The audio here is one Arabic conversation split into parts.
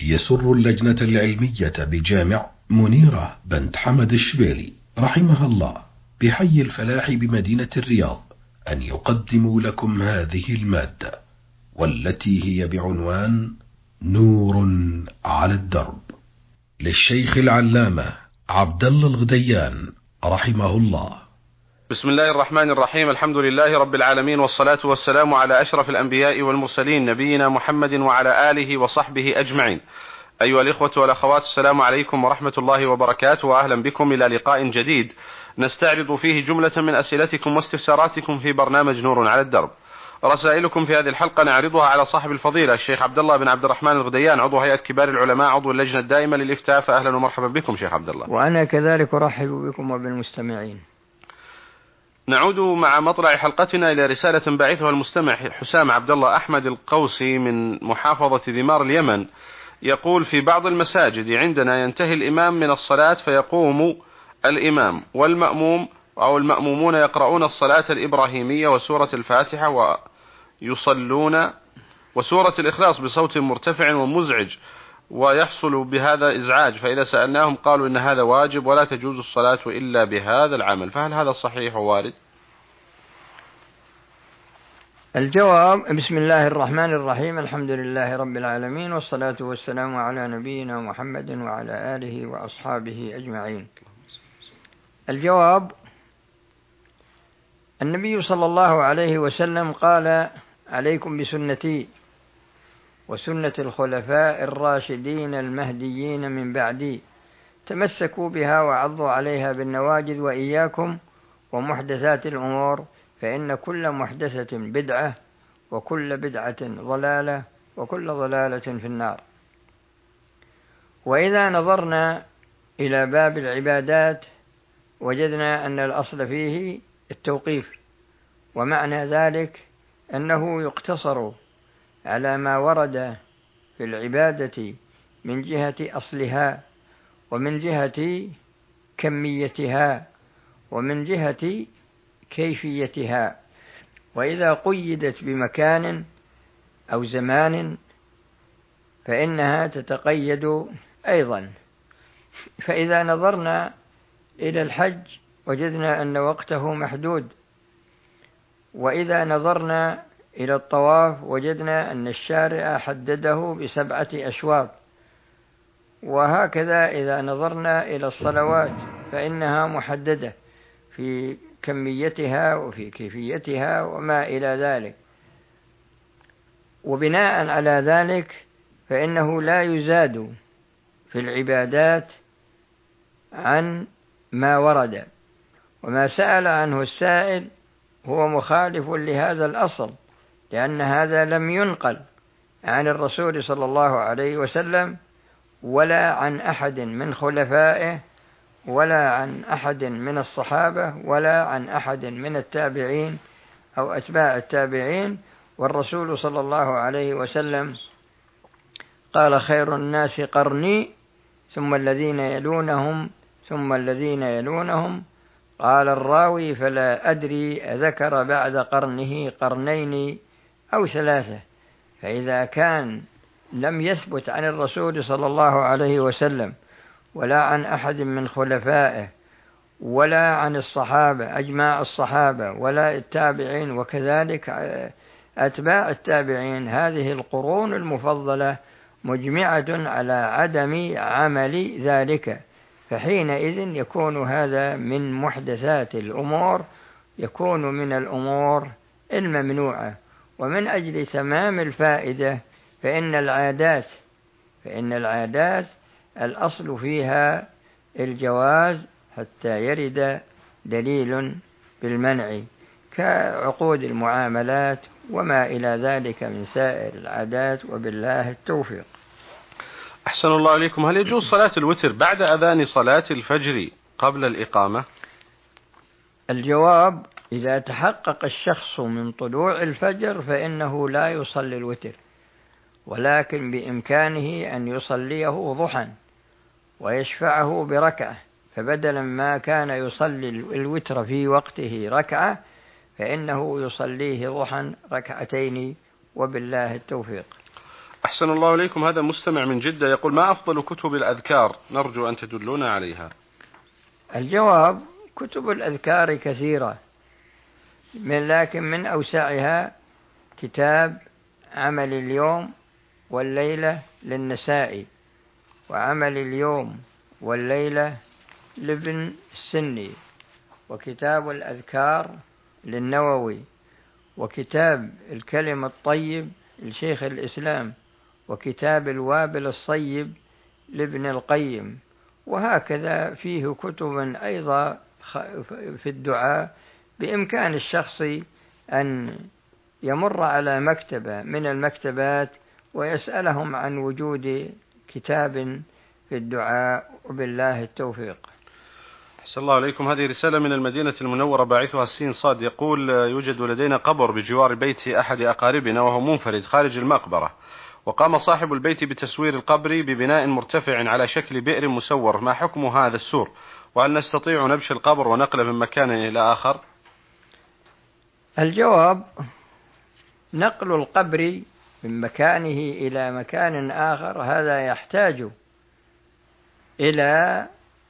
يسر اللجنة العلمية بجامع منيرة بنت حمد الشبيلي رحمها الله بحي الفلاح بمدينة الرياض أن يقدموا لكم هذه المادة، والتي هي بعنوان نور على الدرب، للشيخ العلامة عبد الله الغديان رحمه الله. بسم الله الرحمن الرحيم. الحمد لله رب العالمين، والصلاة والسلام على أشرف الأنبياء والمرسلين، نبينا محمد وعلى آله وصحبه أجمعين. أيها الإخوة والأخوات، السلام عليكم ورحمة الله وبركاته، وأهلا بكم إلى لقاء جديد نستعرض فيه جملة من أسئلتكم واستفساراتكم في برنامج نور على الدرب. رسائلكم في هذه الحلقة نعرضها على صاحب الفضيلة الشيخ عبد الله بن عبد الرحمن الغديان، عضو هيئة كبار العلماء، عضو اللجنة الدائمة للإفتاء. فأهلا ومرحبا بكم شيخ عبد الله. وأنا كذلك أرحب بكم وبالمستمعين. نعود مع مطلع حلقتنا إلى رسالة باعثها المستمع حسام عبد الله أحمد القوسي من محافظة ذمار اليمن. يقول: في بعض المساجد عندنا ينتهي الإمام من الصلاة فيقوم الإمام والمأموم أو المأمومون يقرؤون الصلاة الإبراهيمية وسورة الفاتحة ويصلون وسورة الإخلاص بصوت مرتفع ومزعج، ويحصل بهذا إزعاج، فإذا سألناهم قالوا إن هذا واجب ولا تجوز الصلاة إلا بهذا العمل، فهل هذا صحيح ووارد؟ الجواب: بسم الله الرحمن الرحيم، الحمد لله رب العالمين، والصلاة والسلام على نبينا محمد وعلى آله وأصحابه أجمعين. الجواب: النبي صلى الله عليه وسلم قال: عليكم بسنتي وسنة الخلفاء الراشدين المهديين من بعدي، تمسكوا بها وعضوا عليها بالنواجذ، وإياكم ومحدثات الأمور، فإن كل محدثة بدعة وكل بدعة ضلالة وكل ضلالة في النار. وإذا نظرنا إلى باب العبادات وجدنا أن الأصل فيه التوقيف، ومعنى ذلك أنه يقتصر على ما ورد في العبادة من جهة أصلها ومن جهة كميتها ومن جهة كيفيتها، وإذا قيدت بمكان أو زمان فإنها تتقيد أيضا. فإذا نظرنا إلى الحج وجدنا أن وقته محدود، وإذا نظرنا إلى الطواف وجدنا أن الشارع حدده ب7 أشواط، وهكذا إذا نظرنا إلى الصلوات فإنها محددة في كميتها وفي كيفيتها وما إلى ذلك. وبناء على ذلك فإنه لا يزاد في العبادات عن ما ورد، وما سأل عنه السائل هو مخالف لهذا الأصل، لأن هذا لم ينقل عن الرسول صلى الله عليه وسلم ولا عن أحد من خلفائه ولا عن أحد من الصحابة ولا عن أحد من التابعين أو أتباع التابعين. والرسول صلى الله عليه وسلم قال: خير الناس قرني ثم الذين يلونهم ثم الذين يلونهم. قال الراوي: فلا أدري أذكر بعد قرنه قرنين أو 3. فإذا كان لم يثبت عن الرسول صلى الله عليه وسلم ولا عن أحد من خلفائه ولا عن الصحابة أجماع الصحابة ولا التابعين وكذلك أتباع التابعين، هذه القرون المفضلة مجمعة على عدم عمل ذلك، فحينئذ يكون هذا من محدثات الأمور، يكون من الأمور الممنوعة. ومن أجل تمام الفائدة فإن العادات الأصل فيها الجواز حتى يرد دليل بالمنع، كعقود المعاملات وما إلى ذلك من سائر العادات، وبالله التوفيق. أحسن الله عليكم. هل يجوز صلاة الوتر بعد أذان صلاة الفجر قبل الإقامة؟ الجواب: إذا تحقق الشخص من طلوع الفجر فإنه لا يصلي الوتر، ولكن بإمكانه أن يصليه ضحى ويشفعه بركعة، فبدلا ما كان يصلي الوتر في وقته ركعة فإنه يصليه ضحى 2 ركعتين، وبالله التوفيق. أحسن الله إليكم. هذا مستمع من جدة يقول: ما أفضل كتب الأذكار؟ نرجو أن تدلونا عليها. الجواب: كتب الأذكار كثيرة، لكن من أوسعها كتاب عمل اليوم والليلة للنسائي، وعمل اليوم والليلة لابن السني، وكتاب الأذكار للنووي، وكتاب الكلم الطيب لشيخ الإسلام، وكتاب الوابل الصيب لابن القيم. وهكذا فيه كتب أيضا في الدعاء. بإمكان الشخص أن يمر على مكتبة من المكتبات ويسألهم عن وجود كتاب في الدعاء، وبالله التوفيق. أحسن الله عليكم. هذه رسالة من المدينة المنورة، باعثها السين صاد، يقول: يوجد لدينا قبر بجوار بيت أحد أقاربنا وهو منفرد خارج المقبرة، وقام صاحب البيت بتسوير القبر ببناء مرتفع على شكل بئر مسور، ما حكم هذا السور؟ وهل نستطيع نبش القبر ونقله من مكان إلى آخر؟ الجواب: نقل القبر من مكانه إلى مكان آخر هذا يحتاج إلى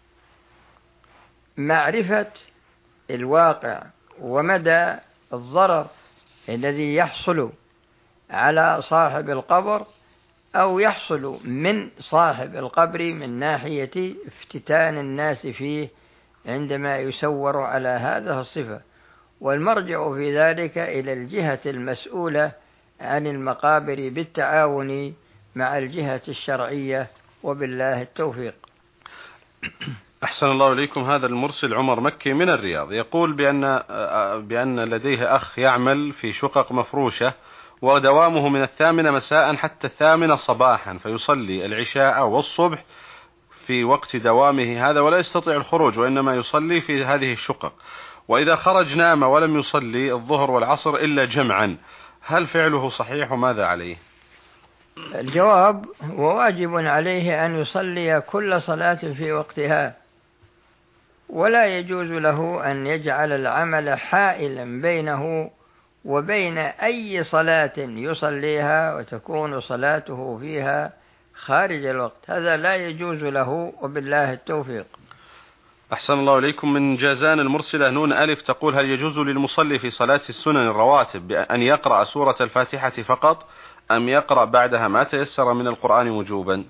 معرفة الواقع ومدى الضرر الذي يحصل على صاحب القبر أو يحصل من صاحب القبر من ناحية افتتان الناس فيه عندما يسور على هذه الصفة. والمرجع في ذلك إلى الجهة المسؤولة عن المقابر بالتعاون مع الجهة الشرعية، وبالله التوفيق. أحسن الله إليكم. هذا المرسل عمر مكي من الرياض يقول بأن لديه أخ يعمل في شقق مفروشة، ودوامه من 8 مساء حتى 8 صباحا، فيصلي العشاء والصبح في وقت دوامه هذا ولا يستطيع الخروج، وإنما يصلي في هذه الشقق، وإذا خرج نام ولم يصلي الظهر والعصر إلا جمعا. هل فعله صحيح وماذا عليه؟ الجواب: وواجب عليه أن يصلي كل صلاة في وقتها، ولا يجوز له أن يجعل العمل حائلا بينه وبين أي صلاة يصليها وتكون صلاته فيها خارج الوقت. هذا لا يجوز له، وبالله التوفيق. أحسن الله إليكم. من جازان المرسلة نون ألف تقول: هل يجوز للمصلي في صلاة السنن الرواتب أن يقرأ سورة الفاتحة فقط، أم يقرأ بعدها ما تيسر من القرآن وجوبا؟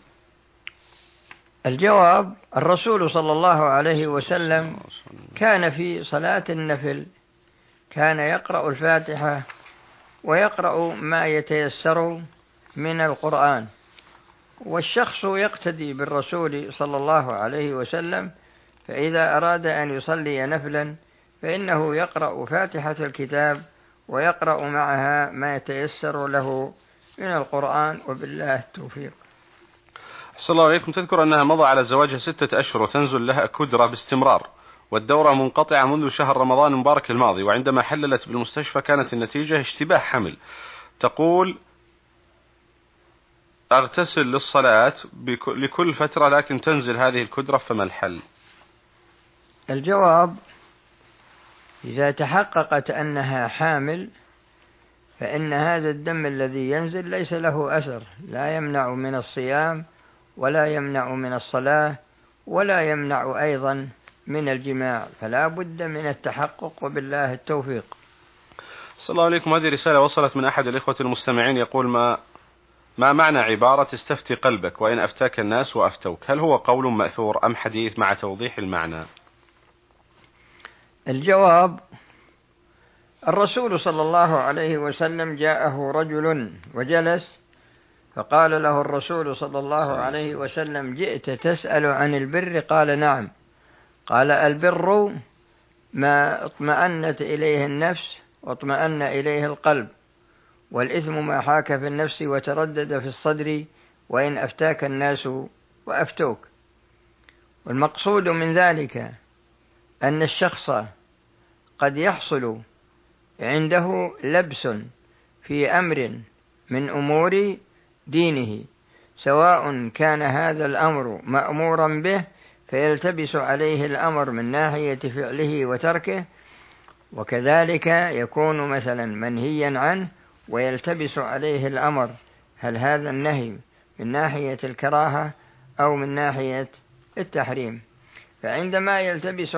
الجواب: الرسول صلى الله عليه وسلم كان في صلاة النفل كان يقرأ الفاتحة ويقرأ ما يتيسر من القرآن، والشخص يقتدي بالرسول صلى الله عليه وسلم، فإذا أراد أن يصلي نفلا فإنه يقرأ فاتحة الكتاب ويقرأ معها ما يتيسر له من القرآن، وبالله التوفيق. أحسن الله عليكم. تذكر أنها مضى على زواجها 6 أشهر وتنزل لها كدرة باستمرار، والدورة منقطعة منذ شهر رمضان المبارك الماضي، وعندما حللت بالمستشفى كانت النتيجة اشتباه حمل. تقول: أغتسل للصلاة لكل فترة لكن تنزل هذه الكدرة، فما الحل؟ الجواب: إذا تحققت أنها حامل فإن هذا الدم الذي ينزل ليس له أثر، لا يمنع من الصيام ولا يمنع من الصلاة ولا يمنع أيضا من الجماع، فلا بد من التحقق، وبالله التوفيق. صلى الله عليكم. هذه رسالة وصلت من أحد الإخوة المستمعين يقول: ما معنى عبارة استفتي قلبك وإن أفتاك الناس وأفتوك؟ هل هو قول مأثور أم حديث مع توضيح المعنى؟ الجواب: الرسول صلى الله عليه وسلم جاءه رجل وجلس، فقال له الرسول صلى الله عليه وسلم: جئت تسأل عن البر؟ قال: نعم. قال: البر ما اطمأنت إليه النفس واطمأن إليه القلب، والإثم ما حاك في النفس وتردد في الصدر، وإن أفتاك الناس وأفتوك. والمقصود من ذلك أن الشخص قد يحصل عنده لبس في أمر من أمور دينه، سواء كان هذا الأمر مأمورا به فيلتبس عليه الأمر من ناحية فعله وتركه، وكذلك يكون مثلا منهيا عنه ويلتبس عليه الأمر هل هذا النهي من ناحية الكراهة أو من ناحية التحريم؟ فعندما يلتبس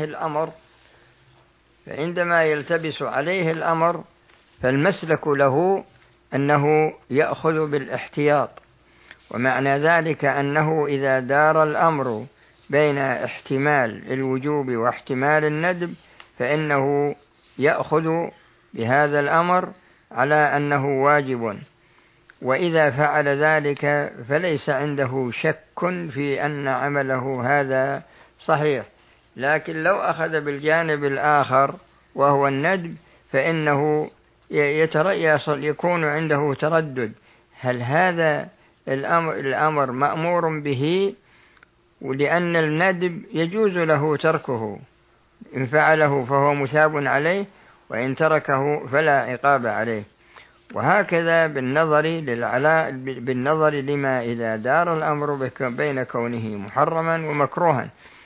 عليه الأمر فالمسلك له أنه يأخذ بالاحتياط، ومعنى ذلك أنه إذا دار الأمر بين احتمال الوجوب واحتمال الندب فإنه يأخذ بهذا الأمر على أنه واجب، وإذا فعل ذلك فليس عنده شك في أن عمله هذا صحيح. لكن لو أخذ بالجانب الآخر وهو الندب فإنه يكون عنده تردد، هل هذا الأمر مأمور به؟ ولأن الندب يجوز له تركه، إن فعله فهو مثاب عليه، وإن تركه فلا عقاب عليه. وهكذا بالنظر لما إذا دار الأمر بين كونه محرما ومكروها،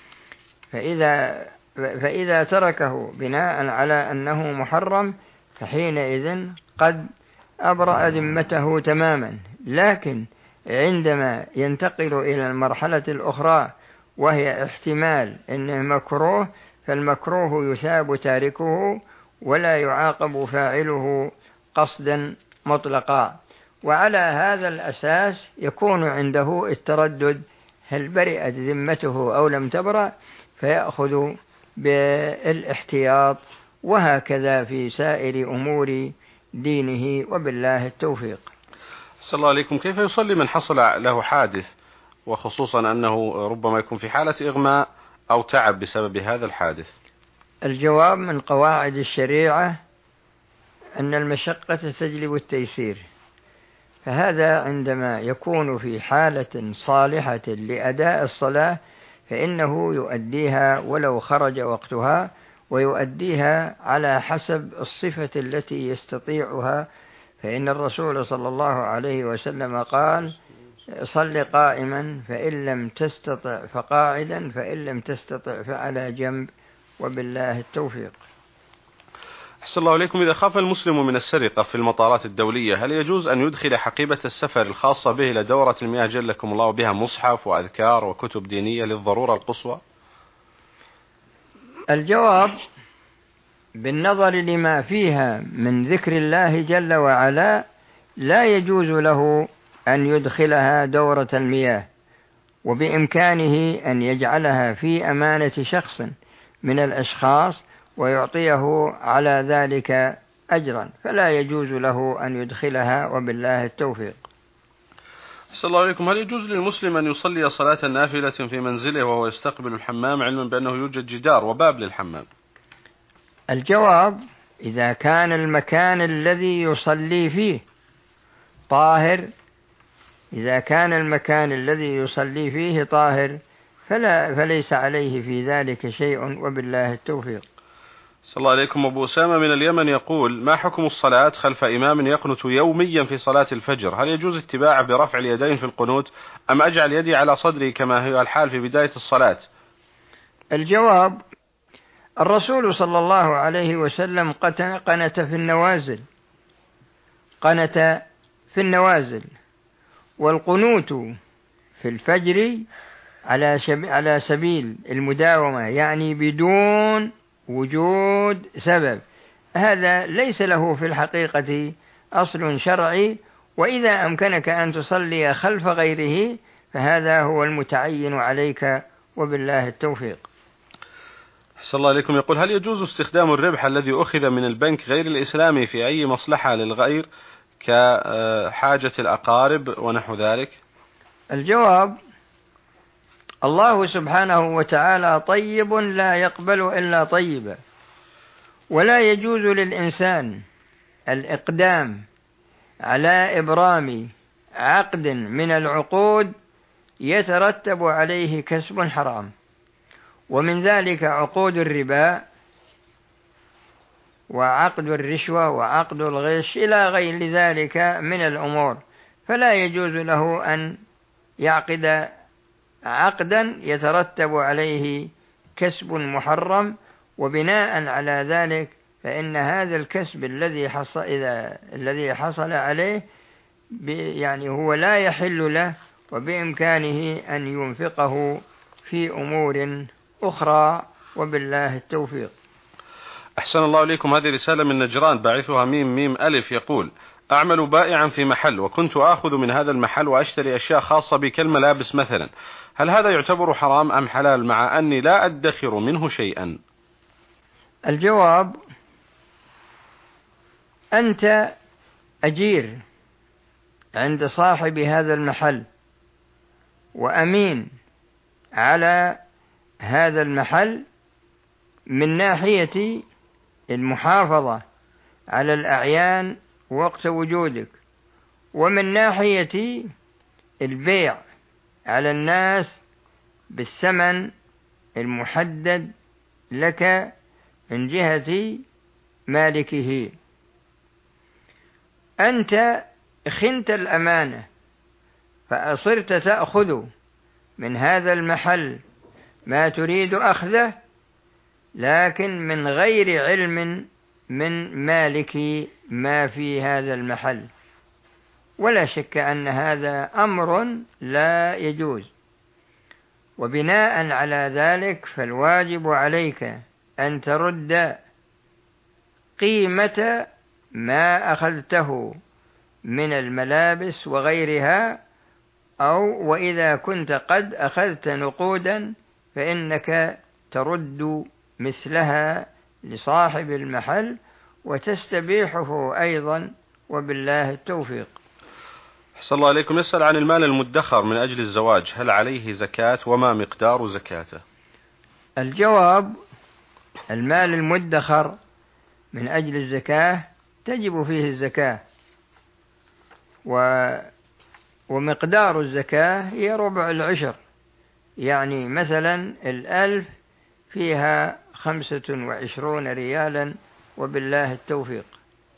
فإذا تركه بناء على أنه محرم فحينئذ قد أبرأ ذمته تماما. لكن عندما ينتقل إلى المرحلة الأخرى وهي احتمال أنه مكروه، فالمكروه يثاب تاركه ولا يعاقب فاعله قصدا مطلقا. وعلى هذا الأساس يكون عنده التردد، هل برئت ذمته أو لم تبرأ، فيأخذ بالاحتياط. وهكذا في سائر أمور دينه، وبالله التوفيق. صلى الله عليكم. كيف يصلي من حصل له حادث، وخصوصا أنه ربما يكون في حالة إغماء أو تعب بسبب هذا الحادث؟ الجواب من قواعد الشريعة أن المشقة تجلب التيسير، فهذا عندما يكون في حالة صالحة لأداء الصلاة فإنه يؤديها ولو خرج وقتها، ويؤديها على حسب الصفة التي يستطيعها. فإن الرسول صلى الله عليه وسلم قال: صل قائما، فإن لم تستطع فقاعدا، فإن لم تستطع فعلى جنب، وبالله التوفيق. أحسن الله عليكم. إذا خاف المسلم من السرقة في المطارات الدولية، هل يجوز أن يدخل حقيبة السفر الخاصة به إلى دورة المياه جلكم الله بها مصحف وأذكار وكتب دينية للضرورة القصوى؟ الجواب: بالنظر لما فيها من ذكر الله جل وعلا لا يجوز له أن يدخلها دورة المياه، وبإمكانه أن يجعلها في أمانة شخص من الأشخاص ويعطيه على ذلك أجرا، فلا يجوز له أن يدخلها، وبالله التوفيق. صلى الله عليكم. هل يجوز للمسلم أن يصلي صلاة نافلة في منزله وهو يستقبل الحمام، علما بأنه يوجد جدار وباب للحمام؟ الجواب: إذا كان المكان الذي يصلي فيه طاهر، فليس عليه في ذلك شيء، وبالله التوفيق. صلى الله عليكم. أبو أسامة من اليمن يقول: ما حكم الصلاة خلف إمام يقنت يوميا في صلاة الفجر؟ هل يجوز اتباعه برفع اليدين في القنوت، أم أجعل يدي على صدري كما هي الحال في بداية الصلاة؟ الجواب: الرسول صلى الله عليه وسلم قنت في النوازل، والقنوت في الفجر على سبيل المداومة، يعني بدون وجود سبب. هذا ليس له في الحقيقة أصل شرعي، وإذا أمكنك أن تصلي خلف غيره فهذا هو المتعين عليك، وبالله التوفيق. صلى الله عليكم. يقول: هل يجوز استخدام الربح الذي أخذ من البنك غير الإسلامي في أي مصلحة للغير كحاجة الأقارب ونحو ذلك؟ الجواب: الله سبحانه وتعالى طيب لا يقبل إلا طيبا، ولا يجوز للإنسان الإقدام على إبرام عقد من العقود يترتب عليه كسب حرام، ومن ذلك عقود الربا وعقد الرشوة وعقد الغش إلى غير ذلك من الأمور، فلا يجوز له أن يعقد عقدا يترتب عليه كسب محرم، وبناء على ذلك فإن هذا الكسب الذي حصل عليه يعني هو لا يحل له، وبإمكانه أن ينفقه في أمور أخرى، وبالله التوفيق. أحسن الله إليكم. هذه رسالة من نجران باعثها ميم ميم ألف، يقول: أعمل بائعا في محل، وكنت آخذ من هذا المحل وأشتري أشياء خاصة بي كالملابس مثلا، هل هذا يعتبر حرام أم حلال مع أني لا أدخر منه شيئا؟ الجواب: أنت أجير عند صاحب هذا المحل، وأمين على هذا المحل من ناحية المحافظة على الأعيان وقت وجودك، ومن ناحية البيع على الناس بالثمن المحدد لك من جهة مالكه. أنت خنت الأمانة فأصرت تأخذ من هذا المحل ما تريد أخذه، لكن من غير علم من مالك ما في هذا المحل، ولا شك أن هذا أمر لا يجوز. وبناء على ذلك فالواجب عليك أن ترد قيمة ما أخذته من الملابس وغيرها، أو وإذا كنت قد أخذت نقودا فإنك ترد مثلها لصاحب المحل وتستبيحه أيضا، وبالله التوفيق. أحسن الله عليكم. يسأل عن المال المدخر من أجل الزواج، هل عليه زكاة وما مقدار زكاته؟ الجواب: المال المدخر من أجل الزكاة تجب فيه الزكاة، ومقدار الزكاة هي ربع العشر، يعني مثلا 1000 فيها 25 ريالا، وبالله التوفيق.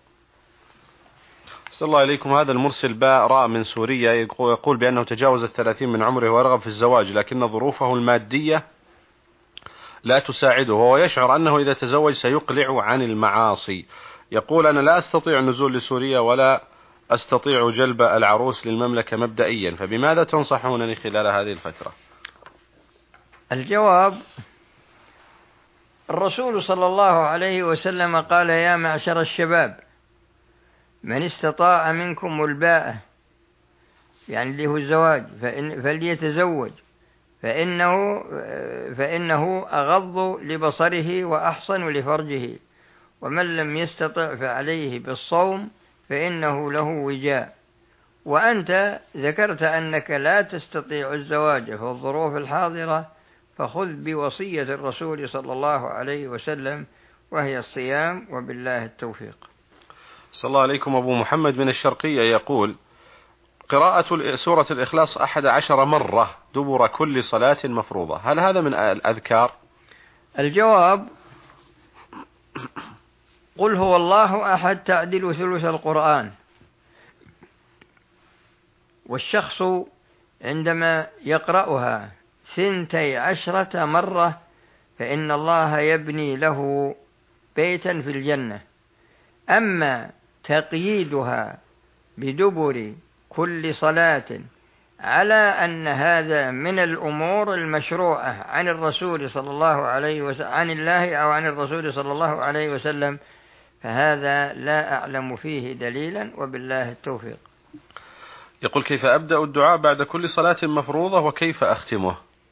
أحسن الله إليكم. هذا المرسل باء راء من سوريا يقول بأنه تجاوز 30 من عمره ورغب في الزواج، لكن ظروفه المادية لا تساعده، وهو يشعر أنه إذا تزوج سيقلع عن المعاصي. يقول: أنا لا أستطيع النزول لسوريا ولا أستطيع جلب العروس للمملكة مبدئيا، فبماذا تنصحونني خلال هذه الفترة؟ الجواب: الرسول صلى الله عليه وسلم قال: يا معشر الشباب، من استطاع منكم الباءة، يعني اللي هو الزواج، فليتزوج، فإنه أغض لبصره وأحصن لفرجه، ومن لم يستطع فعليه بالصوم فإنه له وجاء. وأنت ذكرت أنك لا تستطيع الزواج في الظروف الحاضرة، فخذ بوصية الرسول صلى الله عليه وسلم، وهي الصيام، وبالله التوفيق. صلى الله عليكم. أبو محمد من الشرقية يقول: قراءة سورة الإخلاص 11 مرة دبر كل صلاة مفروضة، هل هذا من الأذكار؟ الجواب: قل هو الله أحد تعدل ثلث القرآن، والشخص عندما يقرأها 12 مرة فإن الله يبني له بيتا في الجنة. أما تقييدها بدبر كل صلاة على أن هذا من الأمور المشروعة عن الرسول صلى الله عليه وسلم، عن الله أو عن الرسول صلى الله عليه وسلم، فهذا لا أعلم فيه دليلا، وبالله التوفيق. يقول: كيف أبدأ الدعاء بعد كل صلاة مفروضة وكيف أختمه؟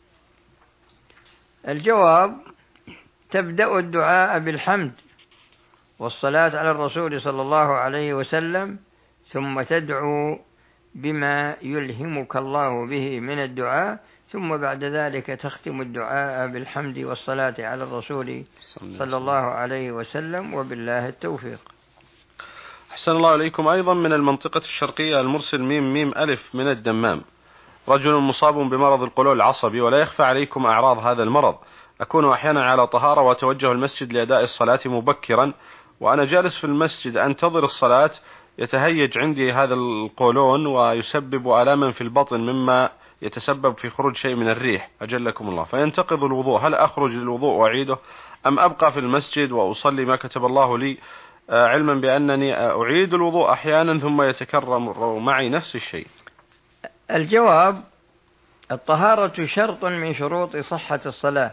الجواب: تبدأ الدعاء بالحمد والصلاة على الرسول صلى الله عليه وسلم، ثم تدعو بما يلهمك الله به من الدعاء، ثم بعد ذلك تختم الدعاء بالحمد والصلاة على الرسول صلى الله عليه وسلم، وبالله التوفيق. أحسن الله إليكم. أيضا من المنطقة الشرقية المرسل ميم ميم ألف من الدمام: رجل مصاب بمرض القولون العصبي ولا يخفى عليكم أعراض هذا المرض، أكون أحيانا على طهارة وأتوجه المسجد لأداء الصلاة مبكرا، وأنا جالس في المسجد أنتظر الصلاة يتهيج عندي هذا القولون ويسبب آلاما في البطن مما يتسبب في خروج شيء من الريح أجلكم الله، فينتقض الوضوء، هل أخرج للوضوء وأعيده أم أبقى في المسجد وأصلي ما كتب الله لي علما بأنني أعيد الوضوء أحيانا ثم يتكرر معي نفس الشيء. الجواب: الطهارة شرط من شروط صحة الصلاة،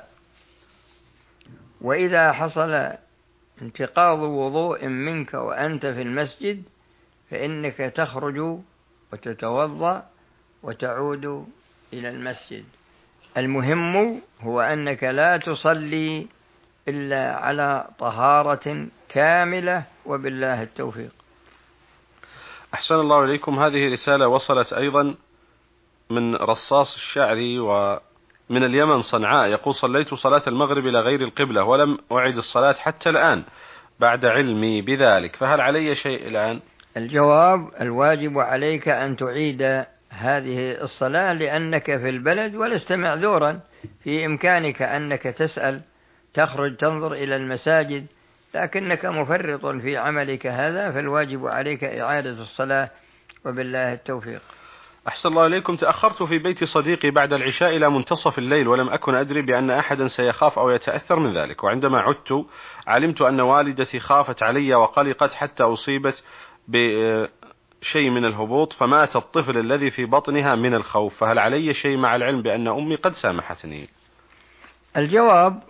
وإذا حصل انتقاض وضوء منك وأنت في المسجد فإنك تخرج وتتوضأ وتعود إلى المسجد. المهم هو أنك لا تصلي إلا على طهارة كاملة، وبالله التوفيق. أحسن الله إليكم. هذه رسالة وصلت أيضا من رصاص الشعري ومن اليمن صنعاء، يقول: صليت صلاة المغرب إلى غير القبلة ولم أعد الصلاة حتى الآن بعد علمي بذلك، فهل علي شيء الآن؟ الجواب: الواجب عليك أن تعيد هذه الصلاة لأنك في البلد ولست معذورا، في إمكانك أنك تسأل، تخرج تنظر إلى المساجد، لكنك مفرط في عملك هذا، فالواجب عليك إعادة الصلاة، وبالله التوفيق. أحسن الله إليكم. تأخرت في بيت صديقي بعد العشاء إلى منتصف الليل ولم أكن أدري بأن أحدا سيخاف أو يتأثر من ذلك، وعندما عدت علمت أن والدتي خافت علي وقلقت حتى أصيبت بشيء من الهبوط فمات الطفل الذي في بطنها من الخوف، فهل علي شيء مع العلم بأن أمي قد سامحتني؟ الجواب: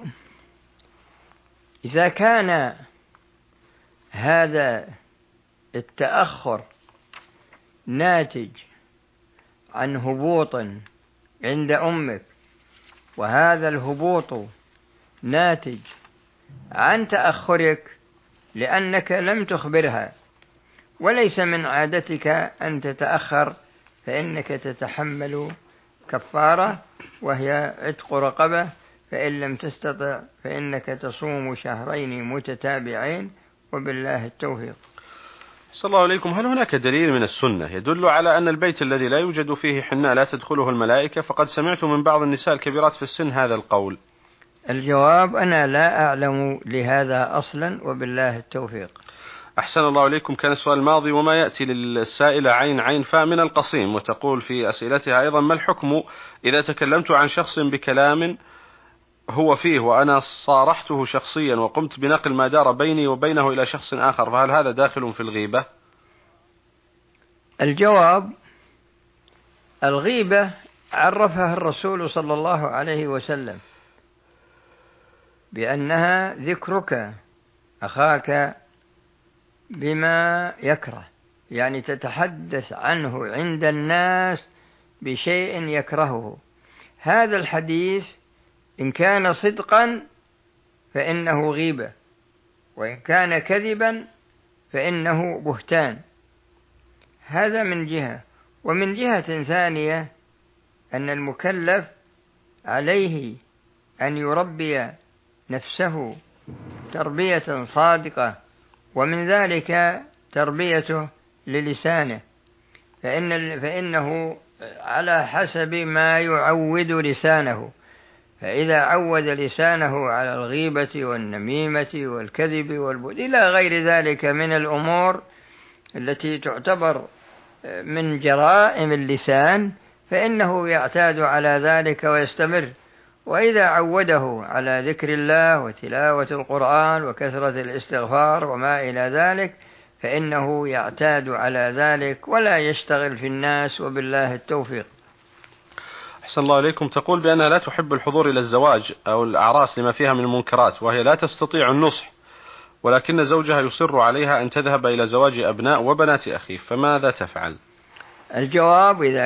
إذا كان هذا التأخر ناتج عن هبوط عند أمك، وهذا الهبوط ناتج عن تأخرك لأنك لم تخبرها، وليس من عادتك أن تتأخر، فإنك تتحمل كفارة وهي عتق رقبة، فإن لم تستطع فإنك تصوم شهرين متتابعين، وبالله التوفيق. صلى الله عليكم. هل هناك دليل من السنة يدل على أن البيت الذي لا يوجد فيه حناء لا تدخله الملائكة؟ فقد سمعت من بعض النساء الكبيرات في السن هذا القول. الجواب: أنا لا أعلم لهذا أصلا، وبالله التوفيق. أحسن الله إليكم. كان السؤال الماضي: وما يأتي للسائلة عين فاء من القصيم، وتقول في أسئلتها أيضا: ما الحكم إذا تكلمت عن شخص بكلام هو فيه وأنا صارحته شخصيا وقمت بنقل ما دار بيني وبينه إلى شخص آخر، فهل هذا داخل في الغيبة؟ الجواب: الغيبة عرفها الرسول صلى الله عليه وسلم بأنها ذكرك أخاك بما يكره، يعني تتحدث عنه عند الناس بشيء يكرهه. هذا الحديث إن كان صدقا فإنه غيبة، وإن كان كذبا فإنه بهتان. هذا من جهة، ومن جهة ثانية أن المكلف عليه أن يربي نفسه تربية صادقة، ومن ذلك تربيته للسانه، فإنه على حسب ما يعود لسانه، فإذا عود لسانه على الغيبة والنميمة والكذب والبهت إلى غير ذلك من الأمور التي تعتبر من جرائم اللسان، فإنه يعتاد على ذلك ويستمر. وإذا عوده على ذكر الله وتلاوة القرآن وكثرة الاستغفار وما إلى ذلك فإنه يعتاد على ذلك ولا يشتغل في الناس، وبالله التوفيق. أحسن الله عليكم. تقول بأنها لا تحب الحضور إلى الزواج أو الأعراس لما فيها من المنكرات، وهي لا تستطيع النصح، ولكن زوجها يصر عليها أن تذهب إلى زواج أبناء وبنات أخيه، فماذا تفعل؟ الجواب: إذا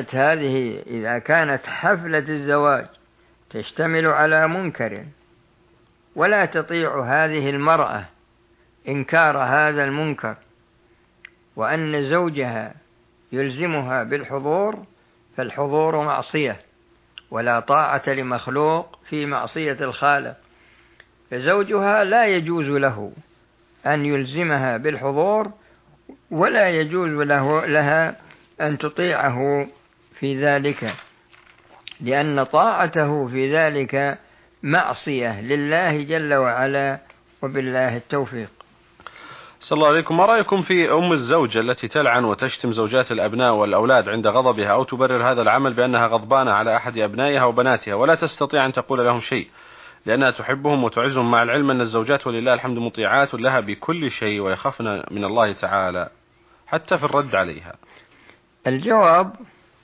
كانت حفلة الزواج تشتمل على منكر ولا تطيع هذه المرأة إنكار هذا المنكر، وأن زوجها يلزمها بالحضور، فالحضور معصية، ولا طاعة لمخلوق في معصية الخالق، فزوجها لا يجوز له أن يلزمها بالحضور، ولا يجوز لها أن تطيعه في ذلك، لأن طاعته في ذلك معصية لله جل وعلا، وبالله التوفيق. صلى الله عليكم. ما رأيكم في أم الزوجة التي تلعن وتشتم زوجات الأبناء والأولاد عند غضبها، أو تبرر هذا العمل بأنها غضبانة على أحد أبنائها وبناتها ولا تستطيع أن تقول لهم شيء، لأنها تحبهم وتعزهم، مع العلم أن الزوجات ولله الحمد مطيعات لها بكل شيء ويخافن من الله تعالى حتى في الرد عليها؟ الجواب: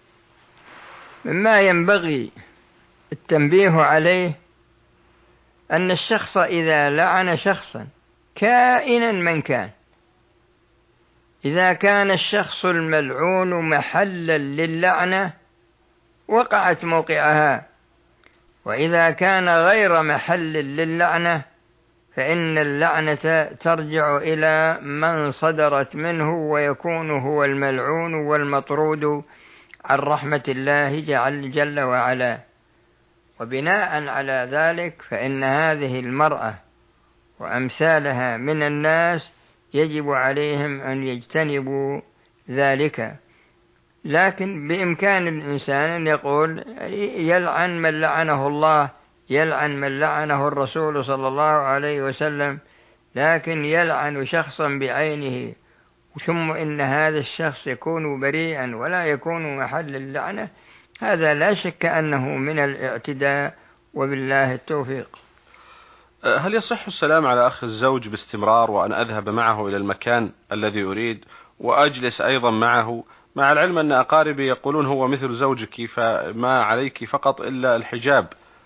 مما ينبغي التنبيه عليه أن الشخص إذا لعن شخصا كائنا من كان، إذا كان الشخص الملعون محلا للعنة وقعت موقعها، وإذا كان غير محل للعنة فإن اللعنة ترجع إلى من صدرت منه ويكون هو الملعون والمطرود عن رحمة الله جل وعلا. وبناء على ذلك فإن هذه المرأة وأمثالها من الناس يجب عليهم أن يجتنبوا ذلك، لكن بإمكان الإنسان أن يقول يلعن من لعنه الله، يلعن من لعنه الرسول صلى الله عليه وسلم، لكن يلعن شخصا بعينه ثم إن هذا الشخص يكون بريئا ولا يكون محل اللعنة، هذا لا شك أنه من الاعتداء، وبالله التوفيق. هل يصح السلام على أخ الزوج باستمرار وأن أذهب معه إلى المكان الذي أريد وأجلس أيضا معه، مع العلم أن أقاربي يقولون هو مثل زوجك فما عليك فقط إلا الحجاب؟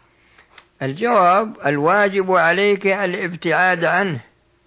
الجواب: الواجب عليك الابتعاد عنه،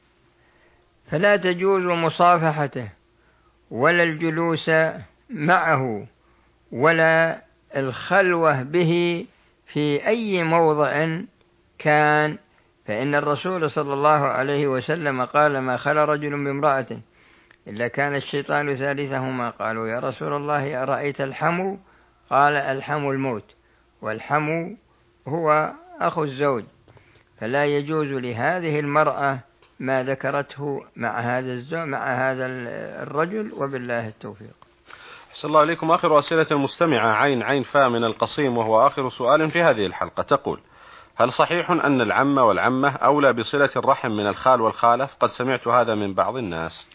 فلا تجوز مصافحته ولا الجلوس معه ولا الخلوة به في أي موضع كان، فإن الرسول صلى الله عليه وسلم قال: ما خلا رجل بامرأة إلا كان الشيطان ثالثهما. قالوا: يا رسول الله أرأيت الحمو؟ قال: الحمو الموت، والحمو هو أخو الزوج، فلا يجوز لهذه المرأة ما ذكرته مع هذا الرجل، وبالله التوفيق. أحسن الله إليكم. آخر أسئلة المستمعة عين فا من القصيم، وهو آخر سؤال في هذه الحلقة، تقول: هل صحيح أن العم والعمة أولى بصلة الرحم من الخال والخالة؟ قد سمعت هذا من بعض الناس.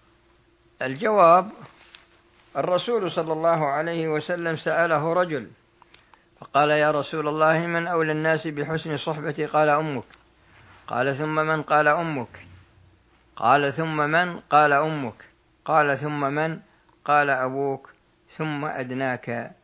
الجواب: الرسول صلى الله عليه وسلم سأله رجل فقال: يا رسول الله من أولى الناس بحسن صحبتي؟ قال: أمك. قال: ثم من؟ قال: أمك. قال: ثم من؟ قال: أمك. قال: ثم من؟ قال: أبوك، ثم أدناك.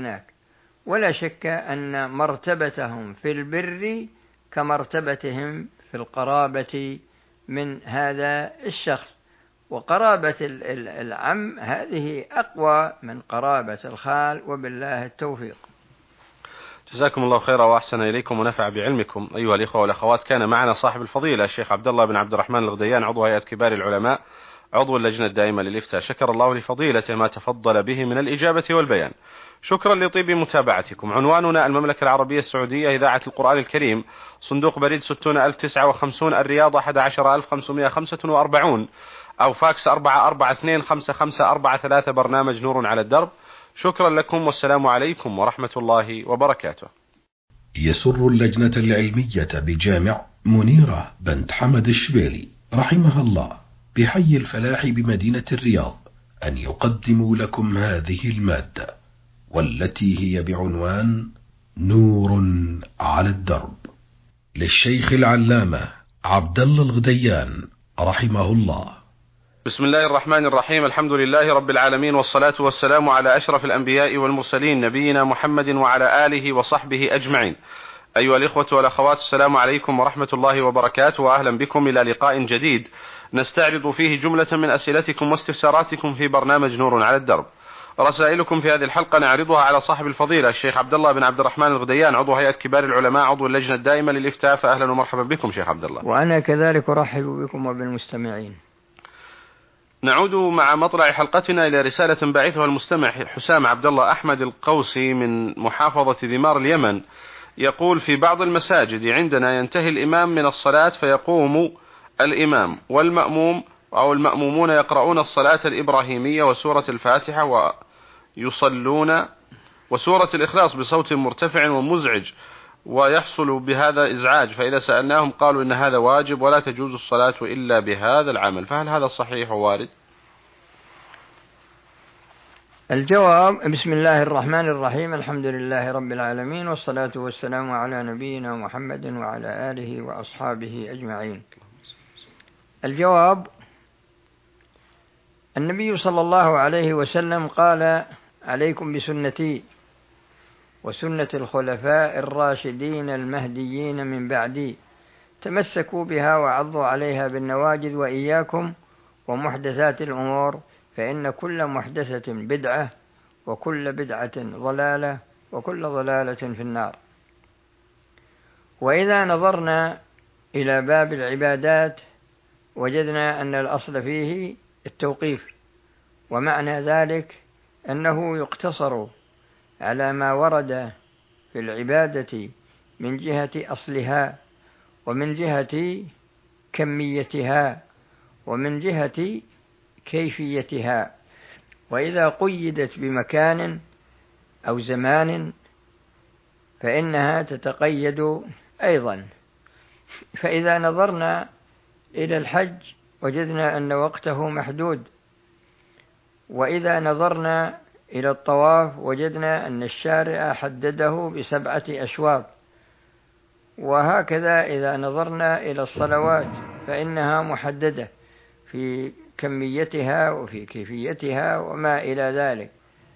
ولا شك أن مرتبتهم في البر كمرتبتهم في القرابة من هذا الشخص، وقرابة العم هذه أقوى من قرابة الخال، وبالله التوفيق. جزاكم الله خيرا وأحسن إليكم ونفع بعلمكم. أيها الإخوة والأخوات، كان معنا صاحب الفضيلة الشيخ عبد الله بن عبد الرحمن الغديان، عضو هيئة كبار العلماء، عضو اللجنة الدائمة للإفتاء. شكر الله لفضيلته ما تفضل به من الإجابة والبيان. شكرا لطيب متابعتكم. عنواننا: المملكة العربية السعودية، إذاعة القرآن الكريم، صندوق بريد 60059 الرياض 11545، أو فاكس 44255543، برنامج نور على الدرب. شكرا لكم، والسلام عليكم ورحمة الله وبركاته. يسر اللجنة العلمية بجامع منيرة بنت حمد الشبيلي رحمها الله بحي الفلاح بمدينة الرياض أن يقدموا لكم هذه المادة، والتي هي بعنوان نور على الدرب، للشيخ العلامة عبد الله الغديان رحمه الله. بسم الله الرحمن الرحيم. الحمد لله رب العالمين، والصلاة والسلام على أشرف الأنبياء والمرسلين، نبينا محمد وعلى آله وصحبه أجمعين. أيها الإخوة والأخوات، السلام عليكم ورحمة الله وبركاته، وأهلا بكم إلى لقاء جديد نستعرض فيه جملة من أسئلتكم واستفساراتكم في برنامج نور على الدرب. رسائلكم في هذه الحلقة نعرضها على صاحب الفضيلة الشيخ عبد الله بن عبد الرحمن الغديان، عضو هيئة كبار العلماء، عضو اللجنة الدائمة للإفتاء. فأهلا ومرحبا بكم شيخ عبد الله. وأنا كذلك أرحب بكم وبالمستمعين. نعود مع مطلع حلقتنا إلى رسالة باعثها المستمع حسام عبد الله أحمد القوسي من محافظة ذمار اليمن، يقول: في بعض المساجد عندنا ينتهي الإمام من الصلاة فيقوم الإمام والمأموم أو المأمومون يقرؤون الصلاة الإبراهيمية وسورة الفاتحة ويصلون وسورة الإخلاص بصوت مرتفع ومزعج، ويحصل بهذا إزعاج، فإذا سألناهم قالوا إن هذا واجب ولا تجوز الصلاة إلا بهذا العمل، فهل هذا صحيح ووارد؟ الجواب: بسم الله الرحمن الرحيم، الحمد لله رب العالمين، والصلاة والسلام على نبينا محمد وعلى آله وأصحابه أجمعين. الجواب: النبي صلى الله عليه وسلم قال: عليكم بسنتي وسنة الخلفاء الراشدين المهديين من بعدي، تمسكوا بها وعضوا عليها بالنواجذ، وإياكم ومحدثات الأمور، فإن كل محدثة بدعة، وكل بدعة ضلالة، وكل ضلالة في النار. وإذا نظرنا إلى باب العبادات وجدنا أن الأصل فيه التوقيف، ومعنى ذلك أنه يقتصر على ما ورد في العبادة من جهة أصلها، ومن جهة كميتها، ومن جهة كيفيتها. وإذا قيدت بمكان أو زمان فإنها تتقيد أيضا. فإذا نظرنا إلى الحج وجدنا أن وقته محدود، وإذا نظرنا إلى الطواف وجدنا أن الشارع حدده ب7 أشواط. وهكذا إذا نظرنا إلى الصلوات فإنها محددة في كميتها وفي كيفيتها وما إلى ذلك.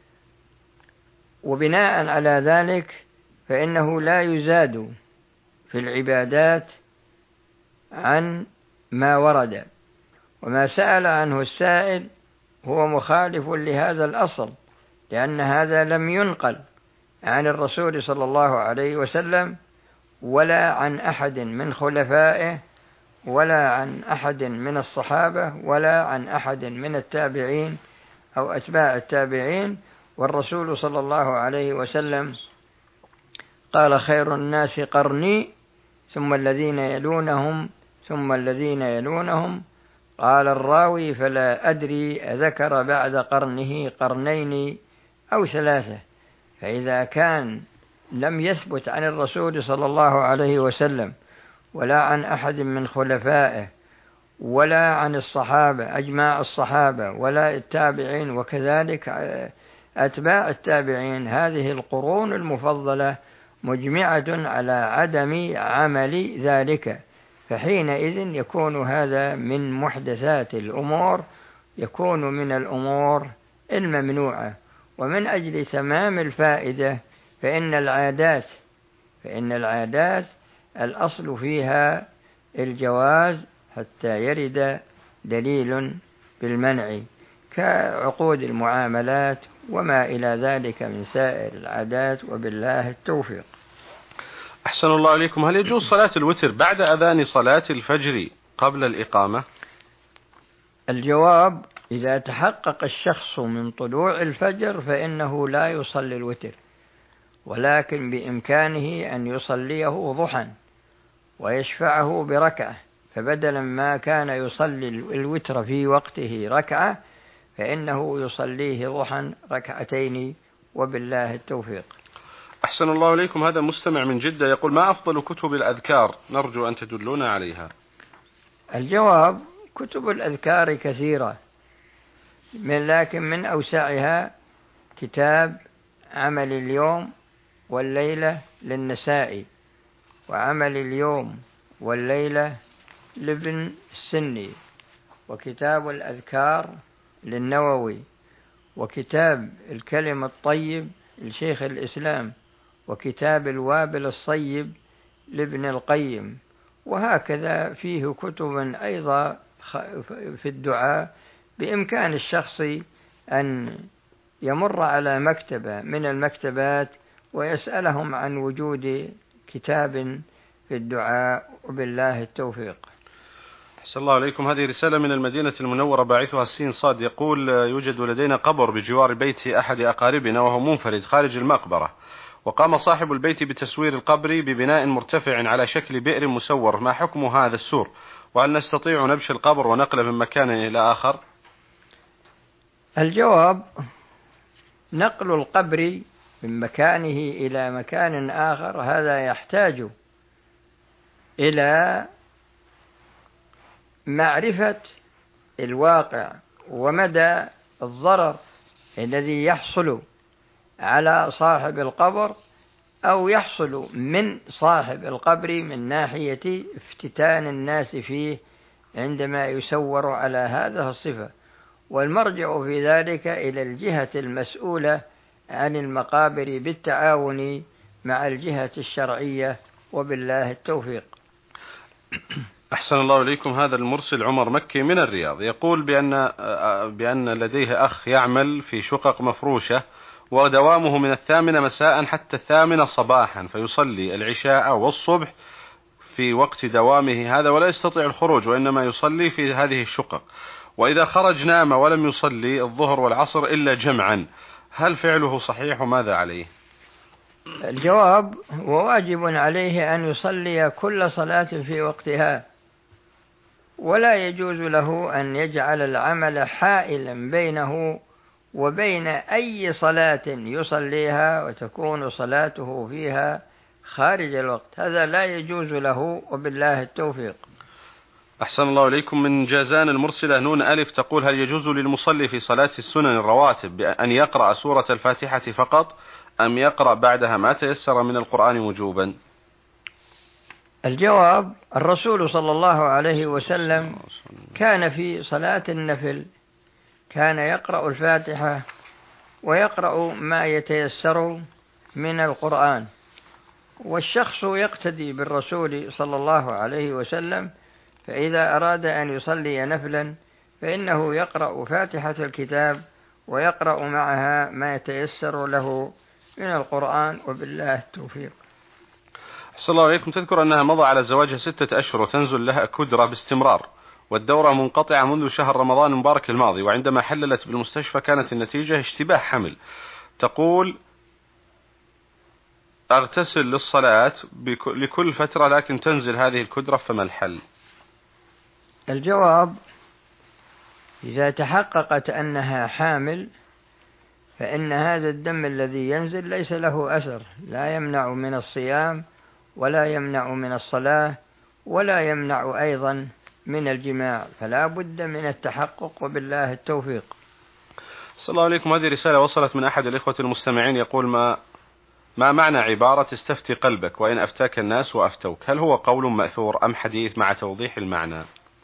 وبناء على ذلك فإنه لا يزاد في العبادات عن ما ورد، وما سأل عنه السائل هو مخالف لهذا الأصل، لأن هذا لم ينقل عن الرسول صلى الله عليه وسلم ولا عن أحد من خلفائه ولا عن أحد من الصحابة ولا عن أحد من التابعين أو أتباع التابعين. والرسول صلى الله عليه وسلم قال: خير الناس قرني ثم الذين يلونهم ثم الذين يلونهم. قال الراوي: فلا أدري أذكر بعد قرنه قرنين أو 3. فإذا كان لم يثبت عن الرسول صلى الله عليه وسلم ولا عن أحد من خلفائه ولا عن الصحابة أجماع الصحابة ولا التابعين وكذلك أتباع التابعين، هذه القرون المفضلة مجمعة على عدم عمل ذلك، فحينئذ يكون هذا من محدثات الأمور، يكون من الأمور الممنوعة. ومن أجل تمام الفائدة فإن العادات الأصل فيها الجواز حتى يرد دليل بالمنع، كعقود المعاملات وما إلى ذلك من سائر العادات، وبالله التوفيق. أحسن الله عليكم. هل يجوز صلاة الوتر بعد أذان صلاة الفجر قبل الإقامة؟ الجواب: إذا تحقق الشخص من طلوع الفجر فإنه لا يصلي الوتر، ولكن بإمكانه أن يصليه ضحى ويشفعه بركعة، فبدلا ما كان يصلي الوتر في وقته ركعة فإنه يصليه ضحى 2 وبالله التوفيق. أحسن الله عليكم. هذا مستمع من جدة يقول: ما أفضل كتب الأذكار؟ نرجو أن تدلونا عليها. الجواب: كتب الأذكار كثيرة، لكن من أوسعها كتاب عمل اليوم والليلة للنسائي، وعمل اليوم والليلة لابن السني، وكتاب الأذكار للنووي، وكتاب الكلم الطيب لشيخ الإسلام، وكتاب الوابل الصيب لابن القيم. وهكذا فيه كتب أيضا في الدعاء. بإمكان الشخص أن يمر على مكتبة من المكتبات ويسألهم عن وجود كتاب في الدعاء، وبالله التوفيق. أحسن الله عليكم. هذه رسالة من المدينة المنورة باعثها السين صاد، يقول: يوجد لدينا قبر بجوار بيت أحد أقاربنا وهو منفرد خارج المقبرة، وقام صاحب البيت بتسوير القبر ببناء مرتفع على شكل بئر مسور، ما حكم هذا السور؟ وهل نستطيع نبش القبر ونقله من مكان إلى آخر؟ الجواب: نقل القبر من مكانه إلى مكان آخر هذا يحتاج إلى معرفة الواقع ومدى الضرر الذي يحصل على صاحب القبر أو يحصل من صاحب القبر من ناحية افتتان الناس فيه عندما يسور على هذه الصفة. والمرجع في ذلك إلى الجهة المسؤولة عن المقابر بالتعاون مع الجهة الشرعية، وبالله التوفيق. أحسن الله إليكم. هذا المرسل عمر مكي من الرياض يقول بأن لديه أخ يعمل في شقق مفروشة، ودوامه من 8 مساء حتى 8 صباحا، فيصلي العشاء والصبح في وقت دوامه هذا ولا يستطيع الخروج، وإنما يصلي في هذه الشقق، وإذا خرج نام ولم يصلي الظهر والعصر إلا جمعا. هل فعله صحيح وماذا عليه؟ الجواب: وواجب عليه أن يصلي كل صلاة في وقتها، ولا يجوز له أن يجعل العمل حائلا بينه وبين أي صلاة يصليها وتكون صلاته فيها خارج الوقت. هذا لا يجوز له، وبالله التوفيق. أحسن الله إليكم. من جازان المرسلة نون ألف تقول: هل يجوز للمصلي في صلاة السنن الرواتب أن يقرأ سورة الفاتحة فقط، أم يقرأ بعدها ما تيسر من القرآن وجوبا؟ الجواب: الرسول صلى الله عليه وسلم كان في صلاة النفل كان يقرأ الفاتحة ويقرأ ما يتيسر من القرآن، والشخص يقتدي بالرسول صلى الله عليه وسلم، فإذا أراد أن يصلي نفلا فإنه يقرأ فاتحة الكتاب ويقرأ معها ما يتيسر له من القرآن، وبالله التوفيق. أحسن الله عليكم. تذكر أنها مضى على زواجها 6 أشهر وتنزل لها كدرة باستمرار، والدورة منقطعة منذ شهر رمضان المبارك الماضي، وعندما حللت بالمستشفى كانت النتيجة اشتباه حمل. تقول: أغتسل للصلاة لكل فترة لكن تنزل هذه الكدرة، فما الحل؟ الجواب: إذا تحققت أنها حامل فإن هذا الدم الذي ينزل ليس له أثر، لا يمنع من الصيام ولا يمنع من الصلاة ولا يمنع أيضا من الجماع، فلا بد من التحقق، وبالله التوفيق. صلى الله عليكم. هذه رسالة وصلت من أحد الإخوة المستمعين يقول: ما معنى عبارة استفتي قلبك وإن أفتاك الناس وأفتوك؟ هل هو قول مأثور أم حديث مع توضيح المعنى؟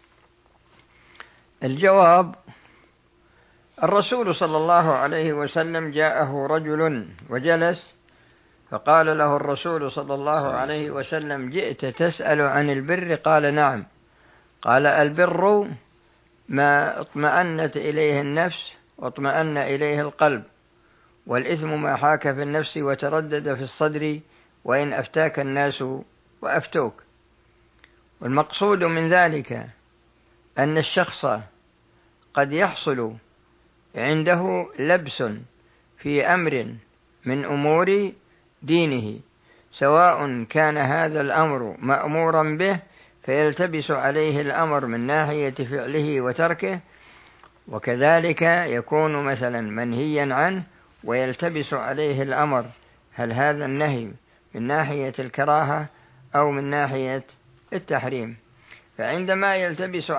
الجواب: الرسول صلى الله عليه وسلم جاءه رجل وجلس، فقال له الرسول صلى الله عليه وسلم: جئت تسأل عن البر؟ قال: نعم. قال: البر ما اطمأنت إليه النفس واطمأن إليه القلب، والإثم ما حاك في النفس وتردد في الصدر، وإن أفتاك الناس وأفتوك. والمقصود من ذلك أن الشخص قد يحصل عنده لبس في أمر من أمور دينه، سواء كان هذا الأمر مأمورا به فيلتبس عليه الأمر من ناحية فعله وتركه، وكذلك يكون مثلا منهيا عنه ويلتبس عليه الأمر، هل هذا النهي من ناحية الكراهة أو من ناحية التحريم. فعندما يلتبس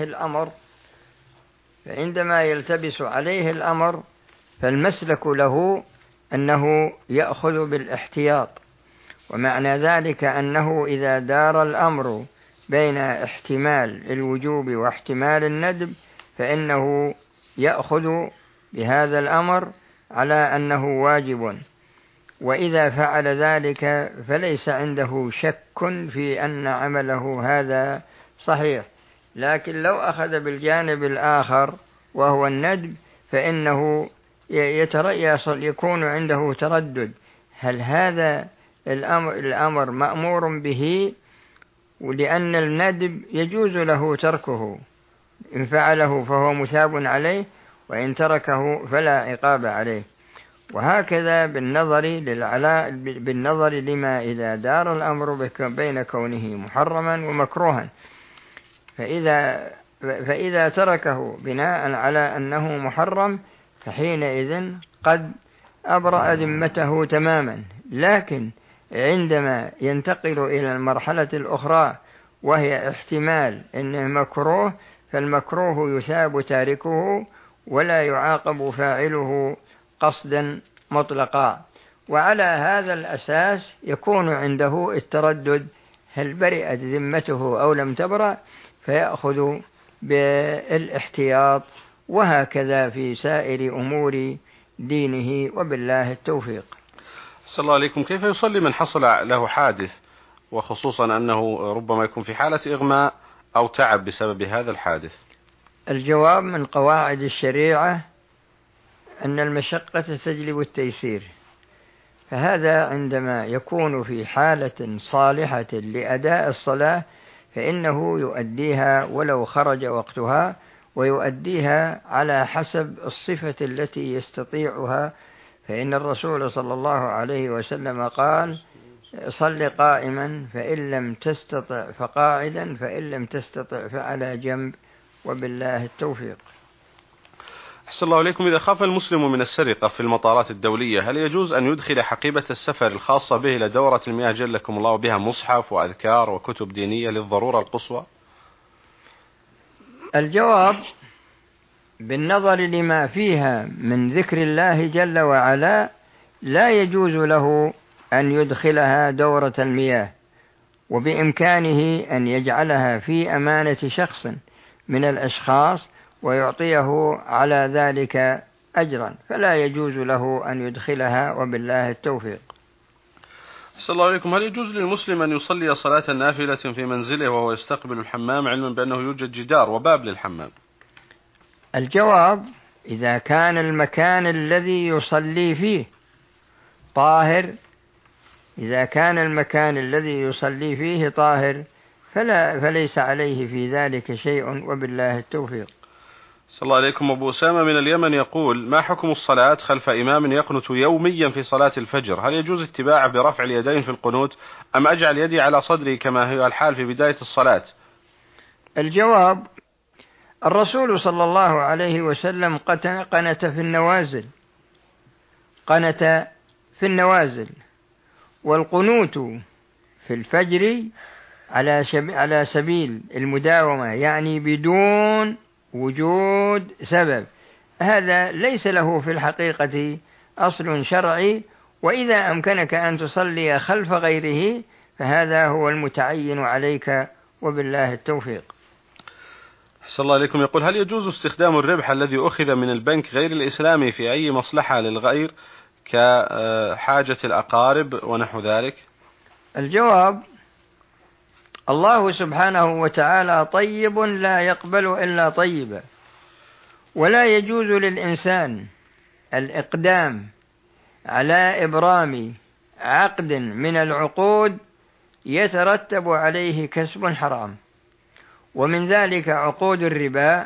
عليه الأمر فالمسلك له أنه يأخذ بالاحتياط، ومعنى ذلك أنه إذا دار الأمر بين احتمال الوجوب واحتمال الندب فإنه يأخذ بهذا الأمر على أنه واجب، وإذا فعل ذلك فليس عنده شك في أن عمله هذا صحيح. لكن لو أخذ بالجانب الآخر وهو الندب فإنه يكون عنده تردد، هل هذا الأمر مأمور به؟ ولأن الندب يجوز له تركه، إن فعله فهو مثاب عليه، وإن تركه فلا عقاب عليه. وهكذا بالنظر لما إذا دار الأمر بين كونه محرما ومكروها، فإذا تركه بناء على أنه محرم فحينئذ قد أبرأ ذمته تماما. لكن عندما ينتقل إلى المرحلة الأخرى وهي احتمال أنه مكروه، فالمكروه يثاب تاركه ولا يعاقب فاعله قصدا مطلقا. وعلى هذا الأساس يكون عنده التردد هل برئت ذمته أو لم تبرأ، فيأخذ بالاحتياط، وهكذا في سائر أمور دينه، وبالله التوفيق. صلى الله عليكم. كيف يصلي من حصل له حادث، وخصوصا أنه ربما يكون في حالة إغماء أو تعب بسبب هذا الحادث؟ الجواب من قواعد الشريعة أن المشقة تجلب التيسير، فهذا عندما يكون في حالة صالحة لأداء الصلاة فإنه يؤديها ولو خرج وقتها، ويؤديها على حسب الصفة التي يستطيعها، فإن الرسول صلى الله عليه وسلم قال: صل قائما، فإن لم تستطع فقاعدا، فإن لم تستطع فعلى جنب، وبالله التوفيق. أحسن الله عليكم. إذا خاف المسلم من السرقة في المطارات الدولية، هل يجوز أن يدخل حقيبة السفر الخاصة به إلى دورة المياه جلكم الله بها مصحف وأذكار وكتب دينية للضرورة القصوى؟ الجواب: بالنظر لما فيها من ذكر الله جل وعلا لا يجوز له أن يدخلها دورة المياه، وبإمكانه أن يجعلها في أمانة شخص من الأشخاص ويعطيه على ذلك أجرا، فلا يجوز له أن يدخلها، وبالله التوفيق. صلى الله عليكم. هل يجوز للمسلم أن يصلي صلاة نافلة في منزله وهو يستقبل الحمام، علما بأنه يوجد جدار وباب للحمام؟ الجواب: إذا كان المكان الذي يصلي فيه طاهر، إذا كان المكان الذي يصلي فيه طاهر فليس عليه في ذلك شيء، وبالله التوفيق. صلى الله عليكم. أبو أسامة من اليمن يقول: ما حكم الصلاة خلف إمام يقنت يوميا في صلاة الفجر؟ هل يجوز اتباعه برفع اليدين في القنوت، أم أجعل يدي على صدري كما هي الحال في بداية الصلاة؟ الجواب: الرسول صلى الله عليه وسلم قنت في النوازل، قنت في النوازل، والقنوت في الفجر على سبيل المداومة، يعني بدون وجود سبب، هذا ليس له في الحقيقة أصل شرعي، وإذا أمكنك أن تصلي خلف غيره فهذا هو المتعين عليك، وبالله التوفيق. صلى الله عليكم. يقول: هل يجوز استخدام الربح الذي أخذ من البنك غير الإسلامي في أي مصلحة للغير كحاجة الأقارب ونحو ذلك؟ الجواب: الله سبحانه وتعالى طيب لا يقبل إلا طيبا، ولا يجوز للإنسان الإقدام على إبرام عقد من العقود يترتب عليه كسب حرام، ومن ذلك عقود الربا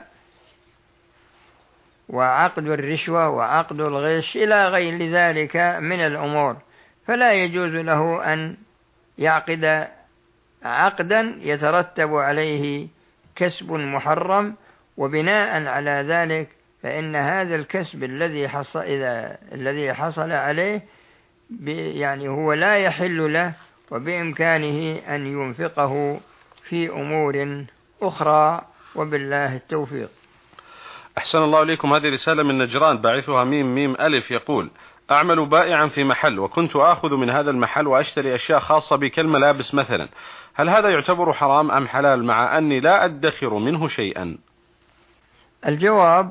وعقد الرشوة وعقد الغش إلى غير ذلك من الأمور، فلا يجوز له أن يعقد عقدا يترتب عليه كسب محرم، وبناء على ذلك فإن هذا الكسب الذي حصل عليه يعني هو لا يحل له، وبإمكانه أن ينفقه في أمور أخرى، وبالله التوفيق. أحسن الله عليكم. هذه رسالة من نجران باعثها ميم ألف يقول: أعمل بائعا في محل، وكنت آخذ من هذا المحل وأشتري أشياء خاصة بي كالملابس مثلا، هل هذا يعتبر حرام أم حلال، مع أني لا أدخر منه شيئا؟ الجواب: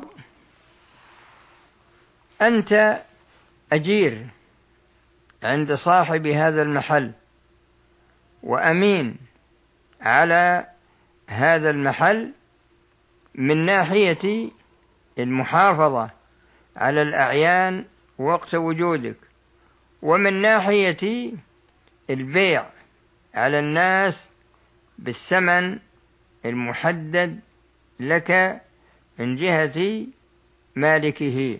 أنت أجير عند صاحب هذا المحل وأمين على هذا المحل من ناحية المحافظة على الأعيان وقت وجودك، ومن ناحية البيع على الناس بالثمن المحدد لك من جهة مالكه.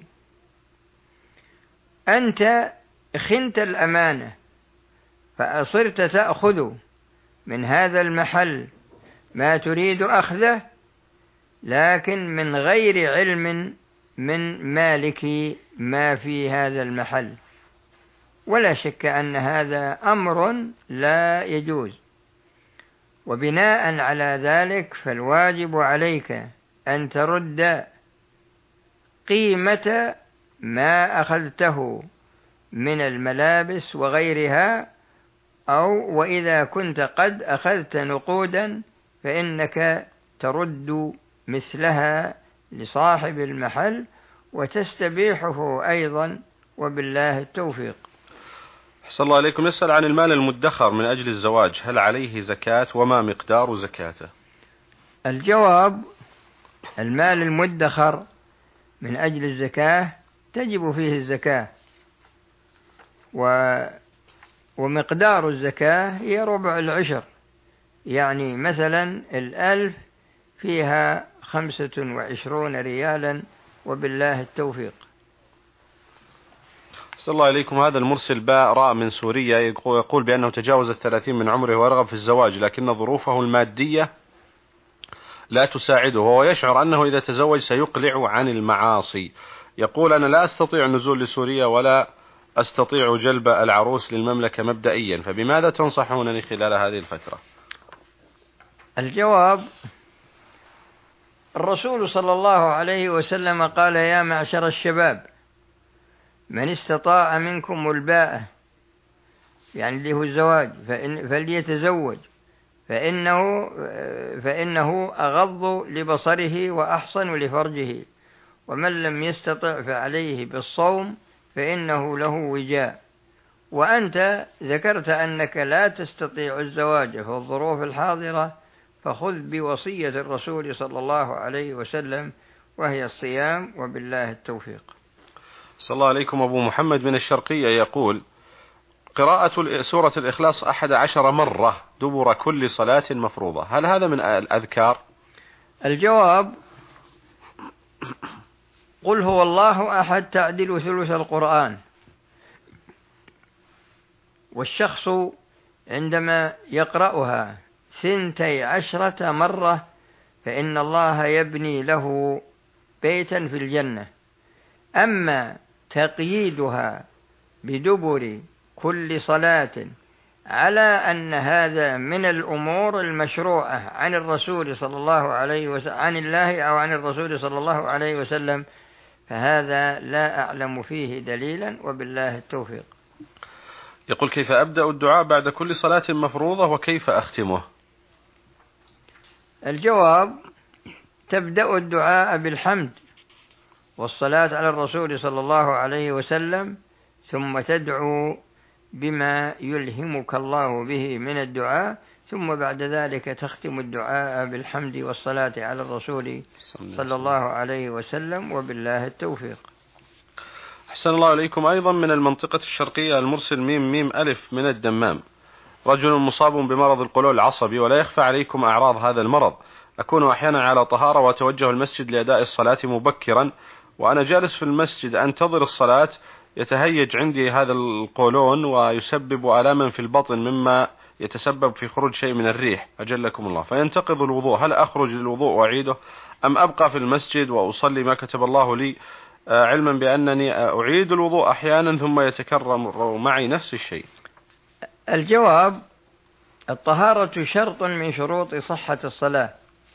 أنت خنت الأمانة فأصرت تأخذ من هذا المحل ما تريد أخذه، لكن من غير علم من مالك ما في هذا المحل، ولا شك أن هذا أمر لا يجوز، وبناء على ذلك فالواجب عليك أن ترد قيمة ما أخذته من الملابس وغيرها، أو وإذا كنت قد أخذت نقودا فإنك ترد مثلها لصاحب المحل وتستبيحه أيضا، وبالله التوفيق. أحسن الله عليكم. يسأل عن المال المدخر من أجل الزواج، هل عليه زكاة وما مقدار زكاته؟ الجواب: المال المدخر من أجل الزكاة تجب فيه الزكاة، ومقدار الزكاة هي ربع العشر، يعني مثلا 1000 فيها 25 ريالا، وبالله التوفيق. أحسن الله عليكم. هذا المرسل باء من سوريا يقول بأنه تجاوز 30 من عمره ويرغب في الزواج، لكن ظروفه المادية لا تساعده، وهو يشعر أنه إذا تزوج سيقلع عن المعاصي. يقول: أنا لا أستطيع النزول لسوريا ولا أستطيع جلب العروس للمملكة مبدئيا، فبماذا تنصحونني خلال هذه الفترة؟ الجواب: الرسول صلى الله عليه وسلم قال: يا معشر الشباب، من استطاع منكم الباءة، يعني اللي هو الزواج، فليتزوج، فإنه أغض لبصره وأحصن لفرجه، ومن لم يستطع فعليه بالصوم فإنه له وجاء. وأنت ذكرت أنك لا تستطيع الزواج في الظروف الحاضرة، فخذ بوصية الرسول صلى الله عليه وسلم، وهي الصيام، وبالله التوفيق. صلى الله عليكم. أبو محمد من الشرقية يقول: قراءة سورة الإخلاص 11 مرة دبر كل صلاة مفروضة، هل هذا من الأذكار؟ الجواب: قل هو الله أحد تعدل ثلث القرآن، والشخص عندما يقرأها 12 مرة فإن الله يبني له بيتا في الجنة. أما تقييدها بدبر كل صلاة على أن هذا من الأمور المشروعة عن الرسول صلى الله عليه وسلم، عن الله أو عن الرسول صلى الله عليه وسلم، فهذا لا أعلم فيه دليلا، وبالله التوفيق. يقول: كيف أبدأ الدعاء بعد كل صلاة مفروضة وكيف أختمه؟ الجواب: تبدأ الدعاء بالحمد والصلاة على الرسول صلى الله عليه وسلم، ثم تدعو بما يلهمك الله به من الدعاء، ثم بعد ذلك تختم الدعاء بالحمد والصلاة على الرسول صلى الله عليه وسلم، وبالله التوفيق. أحسن الله عليكم. أيضا من المنطقة الشرقية المرسل ميم ألف من الدمام: رجل مصاب بمرض القولون العصبي ولا يخفى عليكم أعراض هذا المرض، أكون أحيانا على طهارة وأتوجه المسجد لأداء الصلاة مبكرا، وأنا جالس في المسجد أنتظر الصلاة يتهيج عندي هذا القولون ويسبب آلاما في البطن مما يتسبب في خروج شيء من الريح أجلكم الله، فينتقض الوضوء، هل أخرج للوضوء وأعيده أم أبقى في المسجد وأصلي ما كتب الله لي، علما بأنني أعيد الوضوء أحيانا ثم يتكرر معي نفس الشيء؟ الجواب: الطهارة شرط من شروط صحة الصلاة،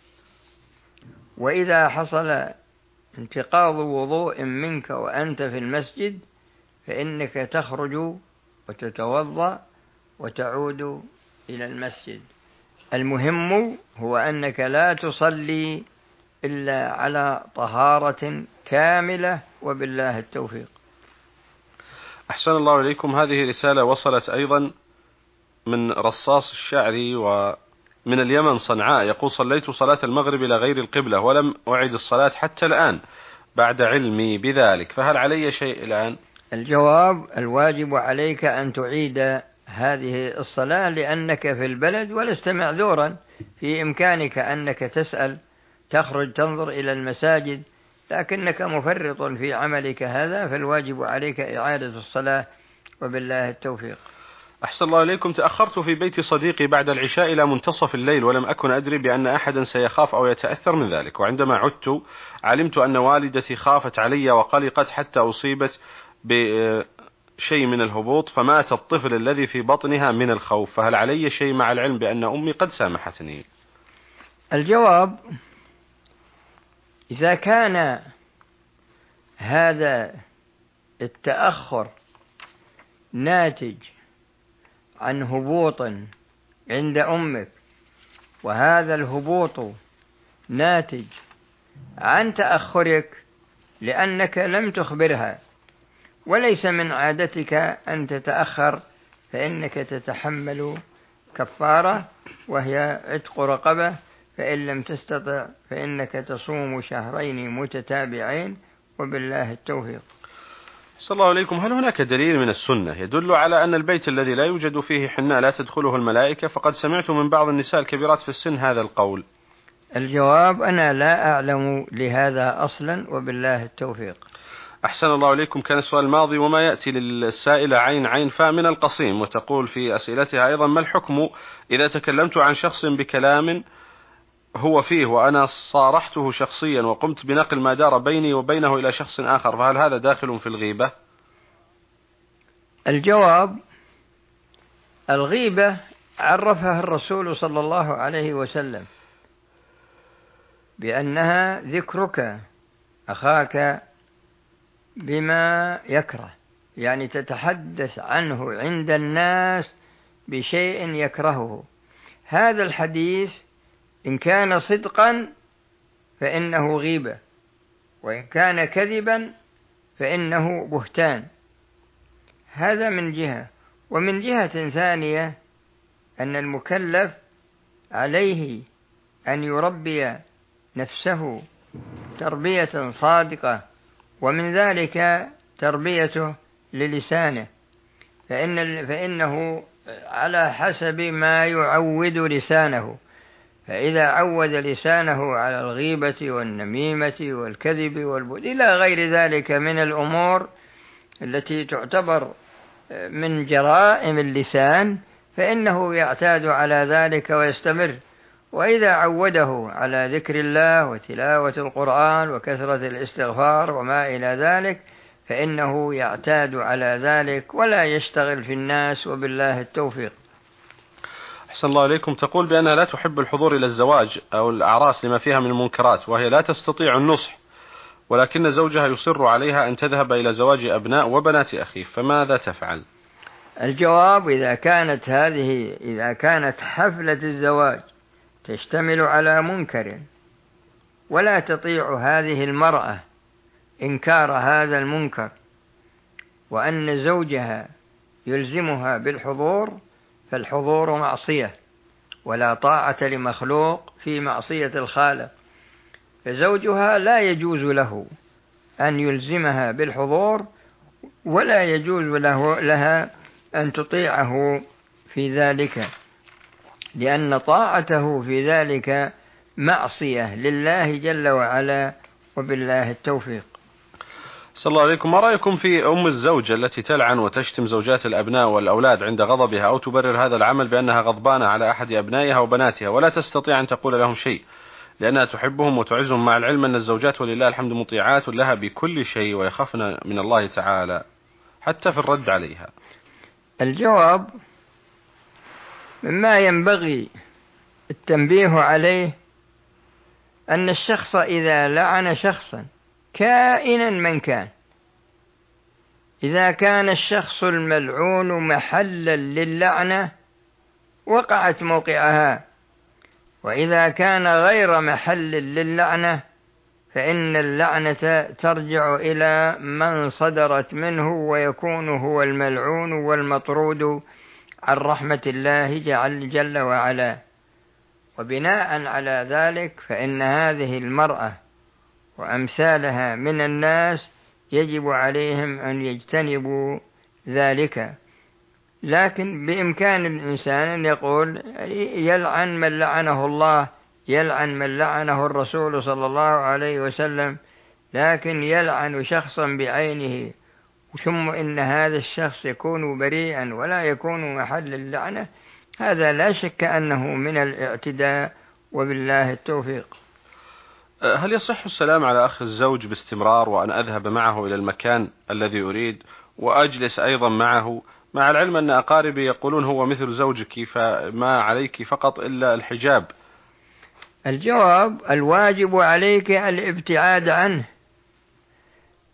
وإذا حصل انتقاض وضوء منك وأنت في المسجد فإنك تخرج وتتوضأ وتعود إلى المسجد. المهم هو أنك لا تصلي إلا على طهارة كاملة، وبالله التوفيق. أحسن الله إليكم. هذه رسالة وصلت أيضا من رصاص الشعري ومن اليمن صنعاء، يقول: صليت صلاة المغرب إلى غير القبلة ولم أعد الصلاة حتى الآن بعد علمي بذلك، فهل علي شيء الآن؟ الجواب: الواجب عليك أن تعيد هذه الصلاة لأنك في البلد ولست معذورا، في إمكانك أنك تسأل، تخرج تنظر إلى المساجد، لكنك مفرط في عملك هذا، فالواجب عليك إعادة الصلاة، وبالله التوفيق. أحسن الله إليكم. تأخرت في بيت صديقي بعد العشاء إلى منتصف الليل ولم أكن أدري بأن أحدا سيخاف أو يتأثر من ذلك، وعندما عدت علمت أن والدتي خافت علي وقلقت حتى أصيبت بشيء من الهبوط فمات الطفل الذي في بطنها من الخوف، فهل علي شيء مع العلم بأن أمي قد سامحتني؟ الجواب: إذا كان هذا التأخر ناتج عن هبوط عند أمك، وهذا الهبوط ناتج عن تأخرك لأنك لم تخبرها، وليس من عادتك أن تتأخر، فإنك تتحمل كفارة وهي عتق رقبة، فإن لم تستطع فإنك تصوم شهرين متتابعين، وبالله التوفيق. صلى الله عليكم. هل هناك دليل من السنة يدل على أن البيت الذي لا يوجد فيه حناء لا تدخله الملائكة؟ فقد سمعت من بعض النساء الكبيرات في السن هذا القول. الجواب: أنا لا أعلم لهذا أصلا، وبالله التوفيق. أحسن الله إليكم. كان السؤال الماضي: وما يأتي للسائلة عين فاء من القصيم، وتقول في أسئلتها أيضا: ما الحكم إذا تكلمت عن شخص بكلام هو فيه وأنا صارحته شخصيا وقمت بنقل ما دار بيني وبينه إلى شخص آخر، فهل هذا داخل في الغيبة؟ الجواب: الغيبة عرفها الرسول صلى الله عليه وسلم بأنها ذكرك أخاك بما يكره، يعني تتحدث عنه عند الناس بشيء يكرهه. هذا الحديث إن كان صدقا فإنه غيبة، وإن كان كذبا فإنه بهتان. هذا من جهة. ومن جهة ثانية أن المكلف عليه أن يربي نفسه تربية صادقة، ومن ذلك تربيته للسانه، فإنه على حسب ما يعود لسانه، فإذا عود لسانه على الغيبة والنميمة والكذب والبهت إلى غير ذلك من الأمور التي تعتبر من جرائم اللسان، فإنه يعتاد على ذلك ويستمر. وإذا عوده على ذكر الله وتلاوة القرآن وكثرة الاستغفار وما إلى ذلك فإنه يعتاد على ذلك ولا يشتغل في الناس، وبالله التوفيق. أحسن الله إليكم. تقول بأنها لا تحب الحضور إلى الزواج أو الأعراس لما فيها من المنكرات، وهي لا تستطيع النصح، ولكن زوجها يصر عليها أن تذهب إلى زواج أبناء وبنات أخيه، فماذا تفعل؟ الجواب: إذا كانت حفلة الزواج تشتمل على منكر ولا تطيع هذه المرأة إنكار هذا المنكر، وأن زوجها يلزمها بالحضور، فالحضور معصية، ولا طاعة لمخلوق في معصية الخالق، فزوجها لا يجوز له أن يلزمها بالحضور، ولا يجوز لها أن تطيعه في ذلك، لأن طاعته في ذلك معصية لله جل وعلا، وبالله التوفيق. صلى الله عليكم. ما رأيكم في أم الزوجة التي تلعن وتشتم زوجات الأبناء والأولاد عند غضبها، أو تبرر هذا العمل بأنها غضبانة على أحد أبنائها وبناتها ولا تستطيع أن تقول لهم شيء لأنها تحبهم وتعزهم، مع العلم أن الزوجات ولله الحمد مطيعات لها بكل شيء ويخافن من الله تعالى حتى في الرد عليها؟ الجواب: مما ينبغي التنبيه عليه أن الشخص إذا لعن شخصا كائنا من كان، إذا كان الشخص الملعون محلا للعنة وقعت موقعها، وإذا كان غير محل للعنة فإن اللعنة ترجع إلى من صدرت منه، ويكون هو الملعون والمطرود عن رحمة الله جل وعلا. وبناء على ذلك فإن هذه المرأة وأمثالها من الناس يجب عليهم أن يجتنبوا ذلك، لكن بإمكان الإنسان أن يقول يلعن من لعنه الله، يلعن من لعنه الرسول صلى الله عليه وسلم، لكن يلعن شخصا بعينه ثم إن هذا الشخص يكون بريئا ولا يكون محل اللعنة، هذا لا شك أنه من الاعتداء، وبالله التوفيق. هل يصح السلام على أخ الزوج باستمرار، وأن أذهب معه إلى المكان الذي أريد وأجلس أيضا معه، مع العلم أن أقاربي يقولون هو مثل زوجك فما عليك فقط إلا الحجاب؟ الجواب: الواجب عليك الابتعاد عنه،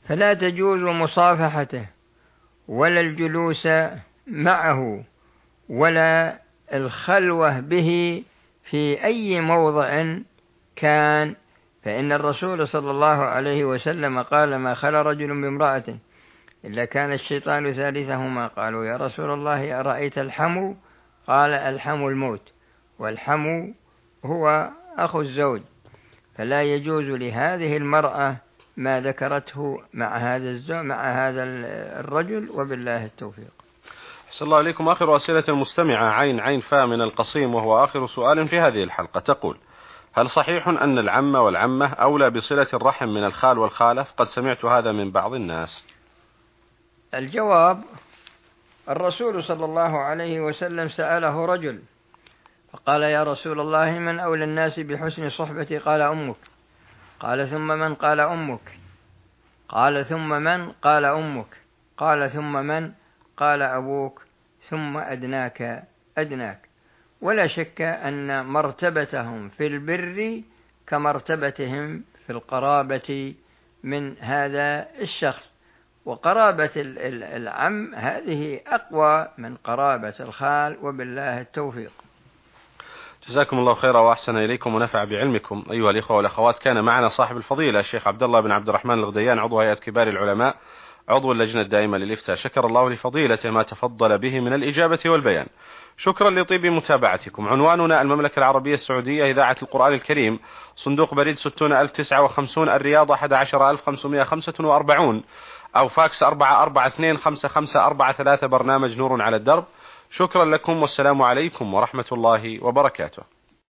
فلا تجوز مصافحته ولا الجلوس معه ولا الخلوة به في أي موضع كان، فإن الرسول صلى الله عليه وسلم قال: ما خلا رجل بامرأة إلا كان الشيطان ثالثهما. قالوا: يا رسول الله أرأيت الحمو؟ قال: الحمو الموت، والحمو هو أخو الزوج، فلا يجوز لهذه المرأة ما ذكرته مع هذا الرجل، وبالله التوفيق. أحسن الله إليكم. آخر أسئلة المستمعة عين فا من القصيم، وهو آخر سؤال في هذه الحلقة، تقول: هل صحيح أن العم والعمة أولى بصلة الرحم من الخال والخالة؟ قد سمعت هذا من بعض الناس. الجواب: الرسول صلى الله عليه وسلم سأله رجل فقال: يا رسول الله، من أولى الناس بحسن صحبتي؟ قال: أمك. قال: ثم من؟ قال: أمك. قال: ثم من؟ قال: أمك. قال: ثم من؟ قال: أبوك، ثم أدناك. ولا شك أن مرتبتهم في البر كمرتبتهم في القرابة من هذا الشخص، وقرابة العم هذه أقوى من قرابة الخال، وبالله التوفيق. جزاكم الله خيرا وأحسن إليكم ونفع بعلمكم. أيها الإخوة والأخوات، كان معنا صاحب الفضيلة الشيخ عبد الله بن عبد الرحمن الغديان، عضو هيئة كبار العلماء، عضو اللجنة الدائمة للإفتاء. شكر الله لفضيلته ما تفضل به من الإجابة والبيان. شكرا لطيب متابعتكم. عنواننا: المملكة العربية السعودية، إذاعة القرآن الكريم، صندوق بريد 60059 الرياض 11545، أو فاكس 44255543، برنامج نور على الدرب. شكرا لكم، والسلام عليكم ورحمة الله وبركاته.